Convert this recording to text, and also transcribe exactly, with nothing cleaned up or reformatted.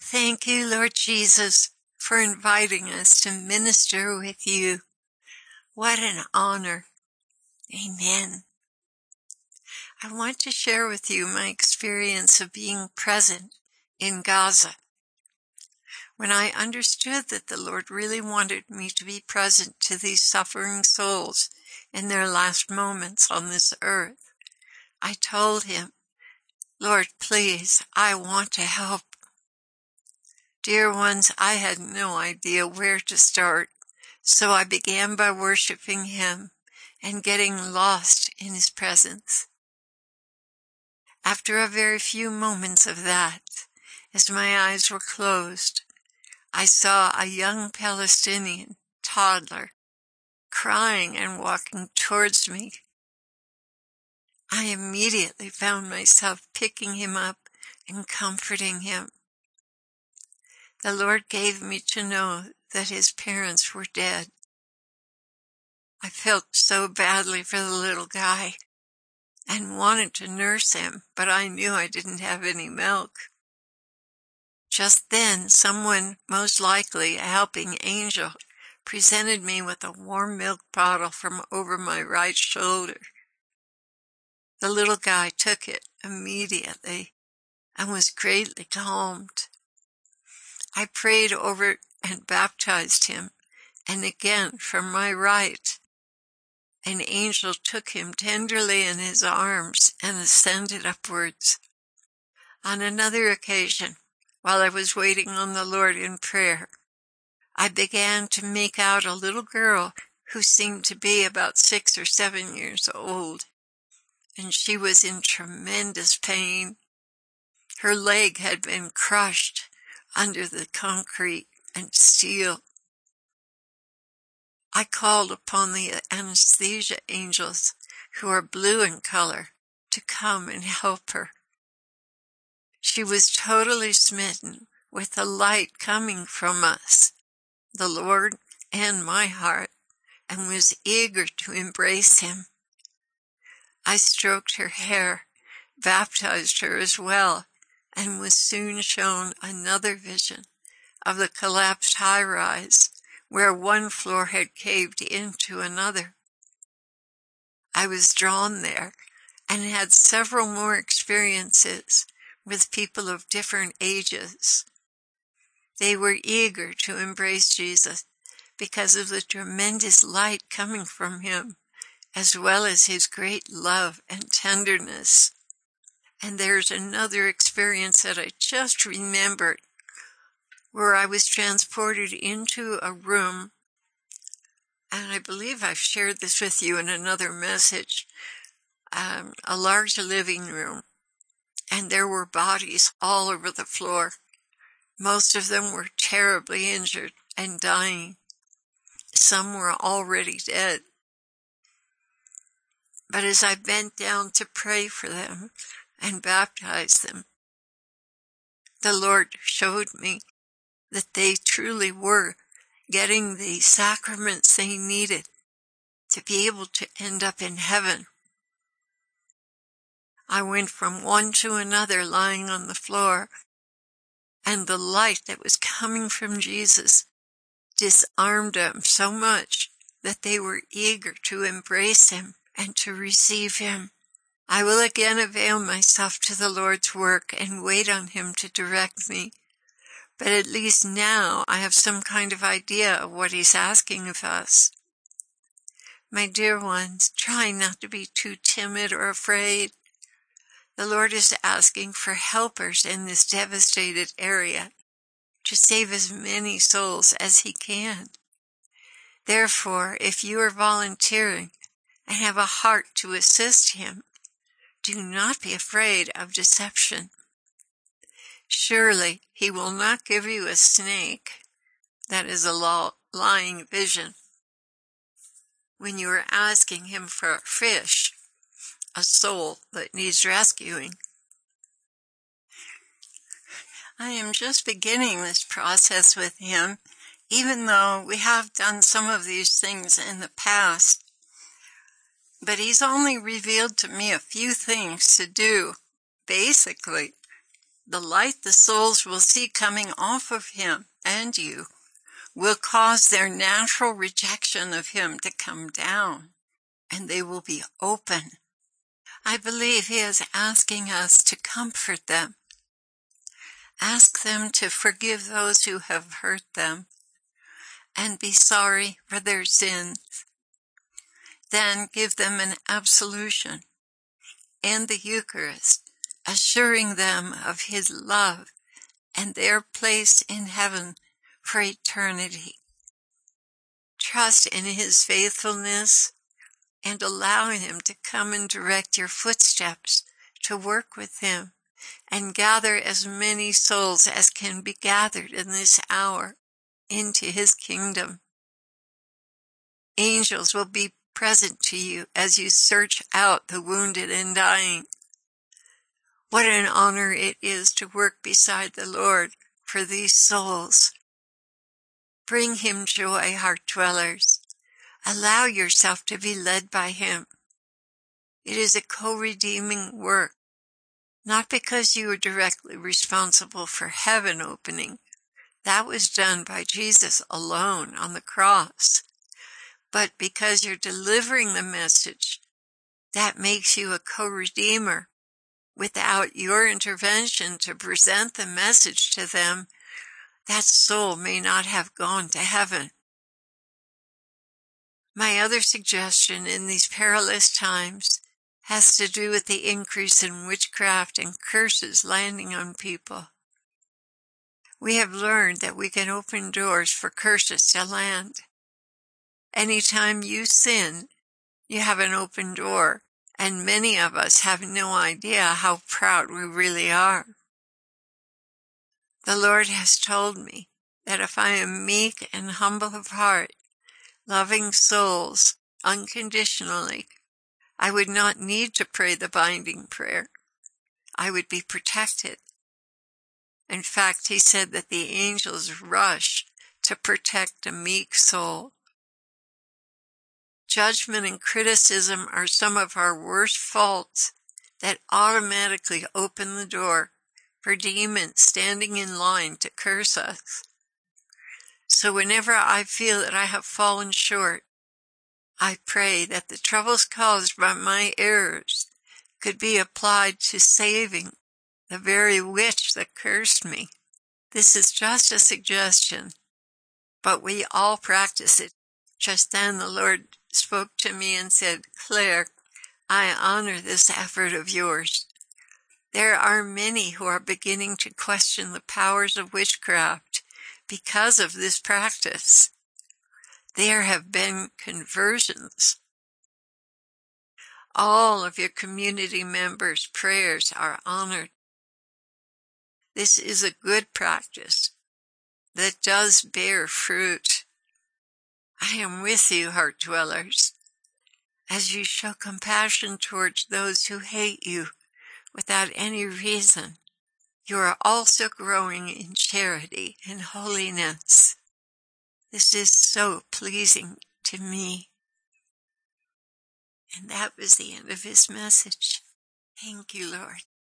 Thank you, Lord Jesus, for inviting us to minister with you. What an honor. Amen. I want to share with you my experience of being present in Gaza. When I understood that the Lord really wanted me to be present to these suffering souls in their last moments on this earth, I told him, Lord, please, I want to help. Dear ones, I had no idea where to start, so I began by worshiping him and getting lost in his presence. After a very few moments of that, as my eyes were closed, I saw a young Palestinian toddler crying and walking towards me. I immediately found myself picking him up and comforting him. The Lord gave me to know that his parents were dead. I felt so badly for the little guy and wanted to nurse him, but I knew I didn't have any milk. Just then, someone, most likely a helping angel, presented me with a warm milk bottle from over my right shoulder. The little guy took it immediately and was greatly calmed. I prayed over and baptized him, and again from my right, an angel took him tenderly in his arms and ascended upwards. On another occasion, while I was waiting on the Lord in prayer, I began to make out a little girl who seemed to be about six or seven years old, and she was in tremendous pain. Her leg had been crushed under the concrete and steel. I called upon the anesthesia angels, who are blue in color, to come and help her. She was totally smitten with the light coming from us, the Lord and my heart, and was eager to embrace him. I stroked her hair, baptized her as well, and was soon shown another vision of the collapsed high-rise where one floor had caved into another. I was drawn there and had several more experiences with people of different ages. They were eager to embrace Jesus because of the tremendous light coming from him, as well as his great love and tenderness. And there's another experience that I just remembered, where I was transported into a room, and I believe I've shared this with you in another message, um, a large living room, and there were bodies all over the floor. Most of them were terribly injured and dying. Some were already dead. But as I bent down to pray for them and baptize them, the Lord showed me that they truly were getting the sacraments they needed to be able to end up in heaven. I went from one to another lying on the floor, and the light that was coming from Jesus disarmed them so much that they were eager to embrace him and to receive him. I will again avail myself to the Lord's work and wait on him to direct me. But at least now I have some kind of idea of what he's asking of us. My dear ones, try not to be too timid or afraid. The Lord is asking for helpers in this devastated area to save as many souls as he can. Therefore, if you are volunteering and have a heart to assist him, do not be afraid of deception. Surely he will not give you a snake, that is a lying vision, when you are asking him for a fish, a soul that needs rescuing. I am just beginning this process with him, even though we have done some of these things in the past. But he's only revealed to me a few things to do, basically. The light the souls will see coming off of him and you will cause their natural rejection of him to come down, and they will be open. I believe he is asking us to comfort them. Ask them to forgive those who have hurt them and be sorry for their sins. Then give them an absolution and the Eucharist, assuring them of his love and their place in heaven for eternity. Trust in his faithfulness and allow him to come and direct your footsteps to work with him and gather as many souls as can be gathered in this hour into his kingdom. Angels will be present to you as you search out the wounded and dying. What an honor it is to work beside the Lord for these souls. Bring him joy, heart dwellers. Allow yourself to be led by him. It is a co-redeeming work, not because you are directly responsible for heaven opening. That was done by Jesus alone on the cross. But because you're delivering the message, that makes you a co-redeemer. Without your intervention to present the message to them, that soul may not have gone to heaven. My other suggestion in these perilous times has to do with the increase in witchcraft and curses landing on people. We have learned that we can open doors for curses to land. Anytime you sin, you have an open door, and many of us have no idea how proud we really are. The Lord has told me that if I am meek and humble of heart, loving souls unconditionally, I would not need to pray the binding prayer. I would be protected. In fact, he said that the angels rush to protect a meek soul. Judgment and criticism are some of our worst faults that automatically open the door for demons standing in line to curse us. So whenever I feel that I have fallen short, I pray that the troubles caused by my errors could be applied to saving the very witch that cursed me. This is just a suggestion, but we all practice it. Just then the Lord spoke to me and said, Claire, I honor this effort of yours. There are many who are beginning to question the powers of witchcraft because of this practice. There have been conversions. All of your community members' prayers are honored. This is a good practice that does bear fruit. I am with you, heart dwellers, as you show compassion towards those who hate you without any reason. You are also growing in charity and holiness. This is so pleasing to me. And that was the end of his message. Thank you, Lord.